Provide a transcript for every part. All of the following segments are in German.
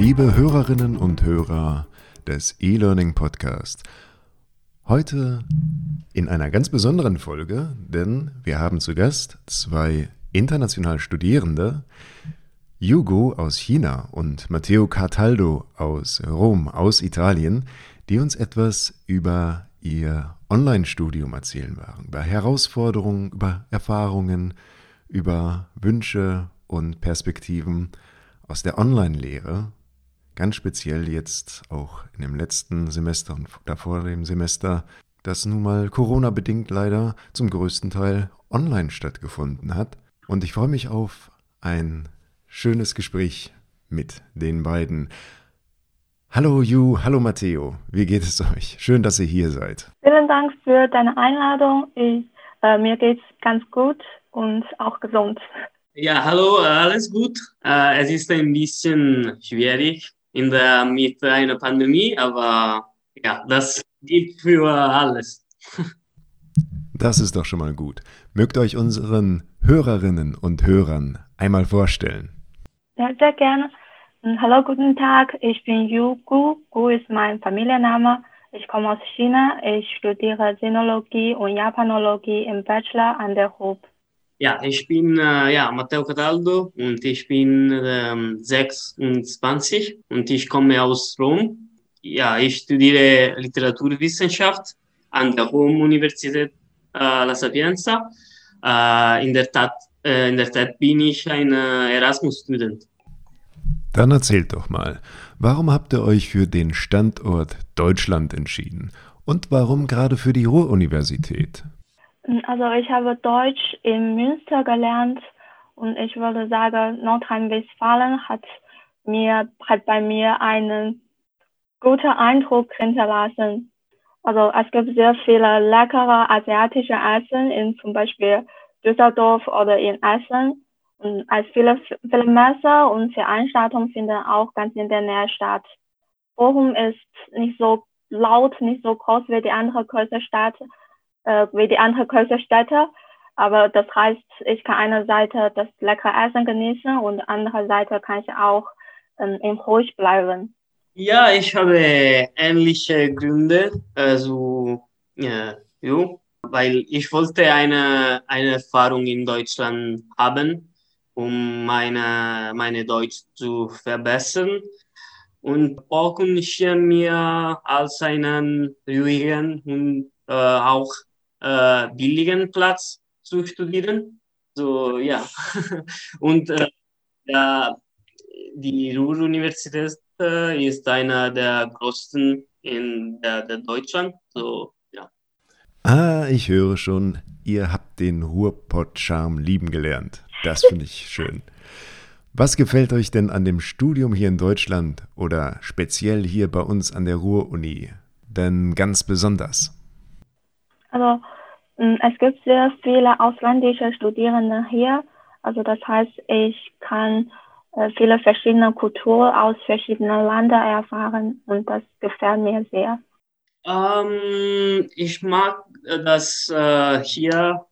Liebe Hörerinnen und Hörer des E-Learning Podcast. Heute in einer ganz besonderen Folge, denn wir haben zu Gast zwei international Studierende, Hugo aus China und Matteo Cataldo aus Rom, aus Italien, die uns etwas über ihr Online-Studium erzählen werden, über Herausforderungen, über Erfahrungen, über Wünsche und Perspektiven aus der Online-Lehre, ganz speziell jetzt auch in dem letzten Semester und davor dem Semester, das nun mal Corona-bedingt leider zum größten Teil online stattgefunden hat. Und ich freue mich auf ein schönes Gespräch mit den beiden. Hallo Ju, hallo Matteo, wie geht es euch? Schön, dass ihr hier seid. Vielen Dank für deine Einladung. Mir geht's ganz gut und auch gesund. Ja, hallo, alles gut. Es ist ein bisschen schwierig mit einer Pandemie, aber ja, das gilt für alles. Das ist doch schon mal gut. Mögt euch unseren Hörerinnen und Hörern einmal vorstellen? Ja, sehr gerne. Hallo, guten Tag. Ich bin Yu Gu. Gu ist mein Familienname. Ich komme aus China. Ich studiere Sinologie und Japanologie im Bachelor an der HUB. Ja, ich bin Matteo Cataldo und ich bin 26 und ich komme aus Rom. Ja, ich studiere Literaturwissenschaft an der Universität La Sapienza. In der Tat bin ich ein Erasmus-Student. Dann erzählt doch mal, warum habt ihr euch für den Standort Deutschland entschieden? Und warum gerade für die Ruhr-Universität? Also ich habe Deutsch in Münster gelernt und ich würde sagen, Nordrhein-Westfalen hat bei mir einen guten Eindruck hinterlassen. Also es gibt sehr viele leckere asiatische Essen in zum Beispiel Düsseldorf oder in Essen. Und viele Messe und Veranstaltungen finden auch ganz in der Nähe statt. Bochum ist nicht so laut, nicht so groß wie die andere größere Städte. Aber das heißt, ich kann einer Seite das leckere Essen genießen und andere Seite kann ich auch ruhig bleiben. Ja, ich habe ähnliche Gründe, weil ich wollte eine Erfahrung in Deutschland haben, um meine Deutsch zu verbessern. Und Bochum schien mir als einen ruhigen und auch billigen Platz zu studieren. So, ja. Und ja, die Ruhr-Universität ist einer der größten in der Deutschland. So, ja. Ah, ich höre schon, ihr habt den Ruhrpott-Charme lieben gelernt. Das finde ich schön. Was gefällt euch denn an dem Studium hier in Deutschland oder speziell hier bei uns an der Ruhr-Uni denn ganz besonders? Also es gibt sehr viele ausländische Studierende hier. Also das heißt, ich kann viele verschiedene Kulturen aus verschiedenen Ländern erfahren und das gefällt mir sehr. Ich mag dass hier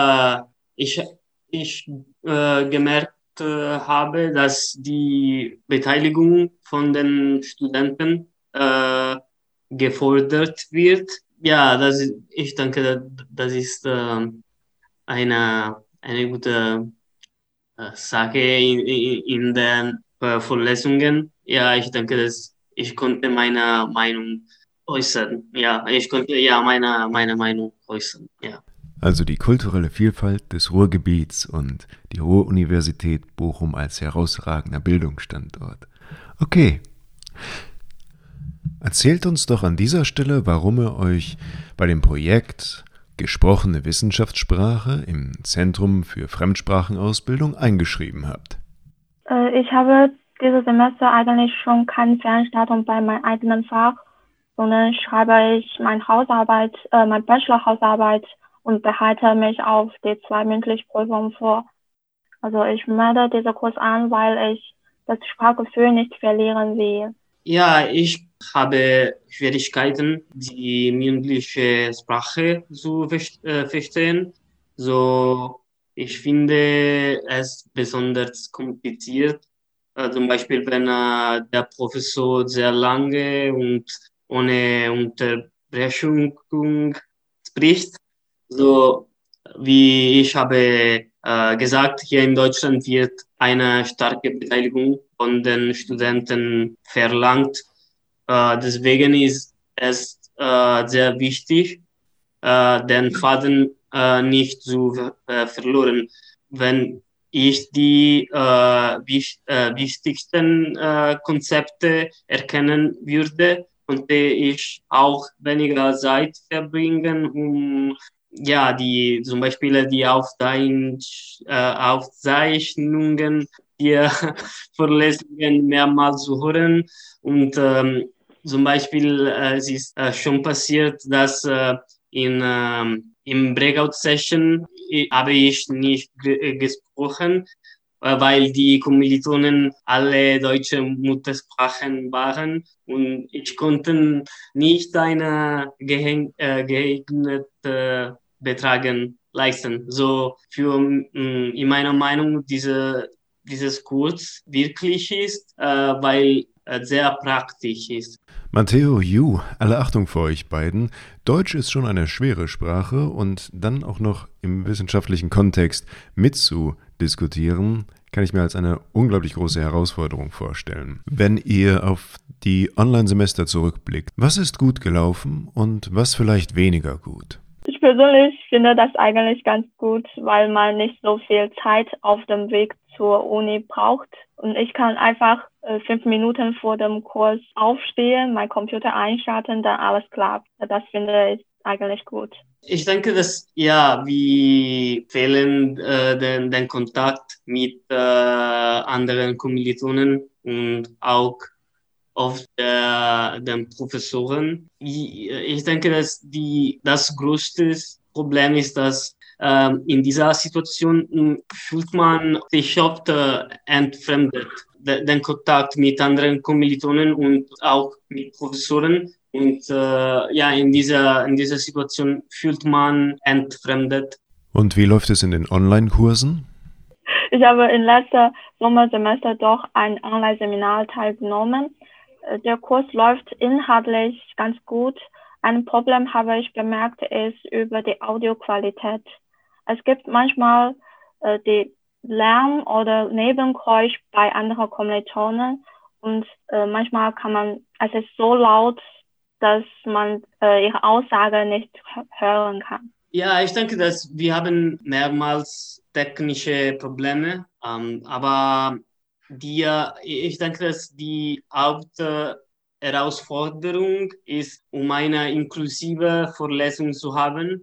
ich gemerkt habe, dass die Beteiligung von den Studenten gefordert wird. Ja, ich denke, das ist eine gute Sache in den Vorlesungen. Ja, ich denke, dass ich konnte meine Meinung äußern. Ja, ich konnte ja meine Meinung äußern. Ja. Also die kulturelle Vielfalt des Ruhrgebiets und die Ruhr-Universität Bochum als herausragender Bildungsstandort. Okay. Erzählt uns doch an dieser Stelle, warum ihr euch bei dem Projekt Gesprochene Wissenschaftssprache im Zentrum für Fremdsprachenausbildung eingeschrieben habt. Ich habe dieses Semester eigentlich schon keine Veranstaltung bei meinem eigenen Fach, sondern schreibe ich meine Bachelor-Hausarbeit und bereite mich auf die 2 mündliche Prüfungen vor. Also ich melde diesen Kurs an, weil ich das Sprachgefühl nicht verlieren will. Ja, ich habe Schwierigkeiten, die mündliche Sprache zu verstehen. So, ich finde es besonders kompliziert, Zum Beispiel, wenn der Professor sehr lange und ohne Unterbrechung spricht. So wie ich habe gesagt, hier in Deutschland wird eine starke Beteiligung von den Studenten verlangt. Deswegen ist es sehr wichtig, den Faden nicht zu verloren. Wenn ich die wichtigsten Konzepte erkennen würde, konnte ich auch weniger Zeit verbringen, um ja, zum Beispiel die Aufzeichnungen der Vorlesungen mehrmals zu hören. Und zum Beispiel, es ist schon passiert, dass im Breakout-Session habe ich nicht gesprochen, weil die Kommilitonen alle deutsche Muttersprachen waren und ich konnte nicht eine geeignete Betragen leisten. So in meiner Meinung dieses Kurs wirklich ist, weil sehr praktisch ist. Matteo, Yu, alle Achtung vor euch beiden. Deutsch ist schon eine schwere Sprache und dann auch noch im wissenschaftlichen Kontext mitzudiskutieren, kann ich mir als eine unglaublich große Herausforderung vorstellen. Wenn ihr auf die Online-Semester zurückblickt, was ist gut gelaufen und was vielleicht weniger gut? Ich persönlich finde das eigentlich ganz gut, weil man nicht so viel Zeit auf dem Weg zur Uni braucht. Und ich kann einfach 5 Minuten vor dem Kurs aufstehen, mein Computer einschalten, dann alles klappt. Das finde ich eigentlich gut. Ich denke, dass wir fehlen den Kontakt mit anderen Kommilitonen und auch auf den Professoren. Ich denke, dass das größte Problem ist, dass in dieser Situation fühlt man sich oft entfremdet. Den Kontakt mit anderen Kommilitonen und auch mit Professoren. Und in dieser Situation fühlt man entfremdet. Und wie läuft es in den Online-Kursen? Ich habe im letzten Sommersemester doch ein Online-Seminar teilgenommen. Der Kurs läuft inhaltlich ganz gut. Ein Problem habe ich bemerkt, ist über die Audioqualität. Es gibt manchmal die Lärm oder Nebengeräusch bei anderen Kommilitonen und manchmal es ist so laut, dass man ihre Aussage nicht hören kann. Ja, ich denke, dass wir haben mehrmals technische Probleme, aber ich denke, dass die Hauptherausforderung ist, um eine inklusive Vorlesung zu haben,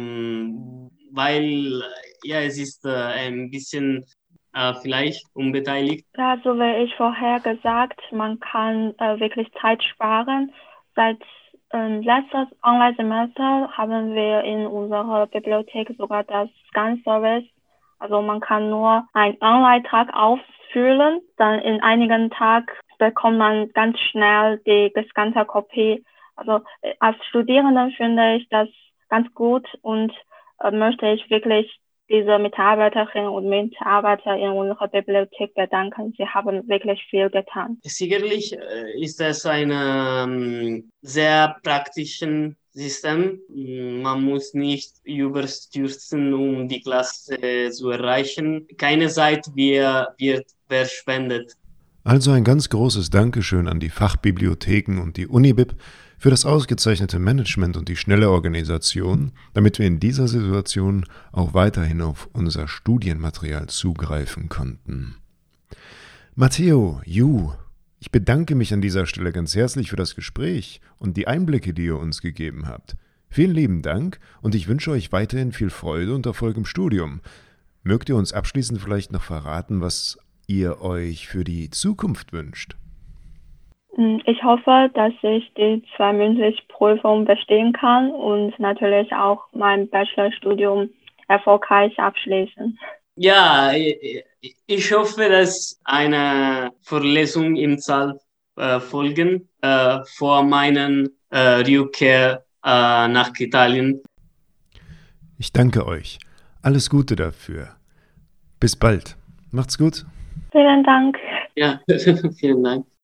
weil es ist ein bisschen vielleicht unbeteiligt. Ja, so wie ich vorher gesagt, man kann wirklich Zeit sparen. Seit letztes Online-Semester haben wir in unserer Bibliothek sogar das Scan-Service. Also man kann nur einen Online-Tag ausfüllen, dann in einigen Tagen bekommt man ganz schnell die gescannte Kopie. Also als Studierenden finde ich das ganz gut und möchte ich wirklich diese Mitarbeiterinnen und Mitarbeiter in unserer Bibliothek bedanken. Sie haben wirklich viel getan. Sicherlich ist es ein sehr praktisches System. Man muss nicht überstürzen, um die Klasse zu erreichen. Keine Zeit wird verschwendet. Also ein ganz großes Dankeschön an die Fachbibliotheken und die Unibib für das ausgezeichnete Management und die schnelle Organisation, damit wir in dieser Situation auch weiterhin auf unser Studienmaterial zugreifen konnten. Matteo, Yu, ich bedanke mich an dieser Stelle ganz herzlich für das Gespräch und die Einblicke, die ihr uns gegeben habt. Vielen lieben Dank und ich wünsche euch weiterhin viel Freude und Erfolg im Studium. Mögt ihr uns abschließend vielleicht noch verraten, was ihr euch für die Zukunft wünscht? Ich hoffe, dass ich die 2 mündliche Prüfungen bestehen kann und natürlich auch mein Bachelorstudium erfolgreich abschließen. Ja, ich hoffe, dass eine Vorlesung im Saal folgen vor meinen Rückkehr nach Italien. Ich danke euch. Alles Gute dafür. Bis bald. Macht's gut. Vielen Dank. Ja, vielen Dank.